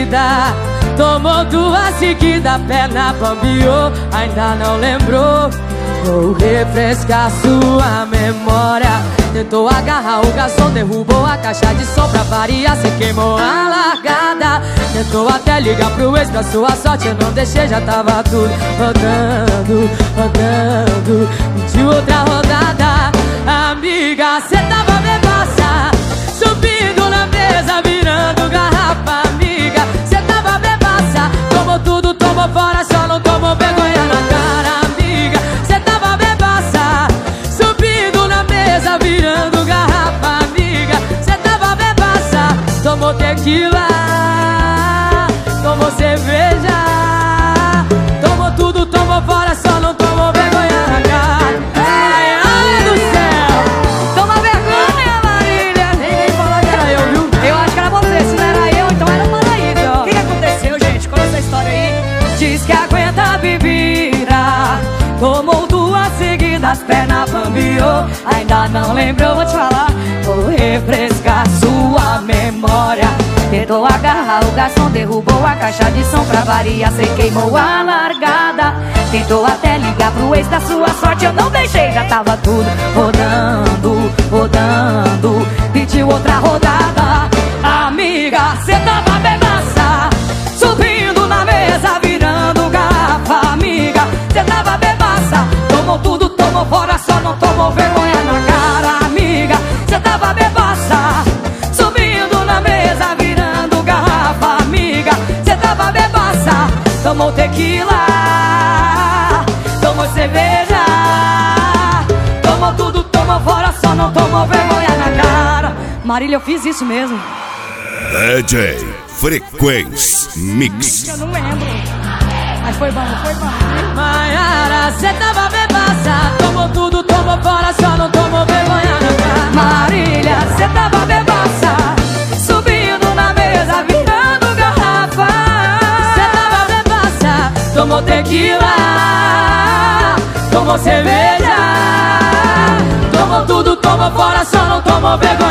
bebida. Tomou duas seguidas, perna bambiou, ainda não lembrou. Vou refrescar sua memória. Tentou agarrar o garçom, derrubou a caixa de som pra variar, cê queimou a largada. Tentou até ligar pro ex, pra sua sorte eu não deixei, já tava tudo rodando, rodando. Pediu outra rodada. Amiga, cê tava bebaça, subindo na mesa, virando garrafa. Amiga, cê tava bebaça, tomou tudo, tomou fora, só não tomou vergonha na cara. Amiga, cê tava bebaça, subindo na mesa, virando garrafa. Amiga, cê tava bebaça, tomou tequila, tomou cerveja, tomou tudo, tomou fora, só não tomou vergonha na cara. Ai, ai do céu, toma vergonha, Marília. Ninguém falou que era eu, viu? Eu acho que era você, se não era eu, então era o Maraísa. O que aconteceu, gente? Conta essa história aí. Diz que aguenta a bebida, tomou duas seguidas, perna bambiou, ainda não lembrou, vou te falar. Vou refrescar sua memória. Tentou agarrar o garçom, derrubou a caixa de som pra variar, cê queimou a largada. Tentou até ligar pro ex, da sua sorte eu não deixei, já tava tudo rodando, rodando. Pediu outra rodada. Amiga, cê tava bebaça, subindo na mesa, virando garrafa. Amiga, cê tava bebaça, tomou tudo, tomou fora, só não tomou vergonha na cara. Amiga, cê tava bebaça, subindo na mesa, virando garrafa. Amiga, cê tava bebaça, tomou tequila, tomou cerveja, tomou tudo, tomou fora, só não tomou vergonha na cara. Marília, eu fiz isso mesmo. DJ Frequência Mix. Eu não lembro. Mas foi bom, foi bom. Maiara, cê tava bebaça, tomou tudo, tomou fora, só não tomou vergonha na cara. Marília, cê tava bebaça, subindo na mesa, virando garrafa. Cê tava bebaça, tomou tequila, tomou cerveja, tomou tudo, tomou fora, só não tomou vergonha.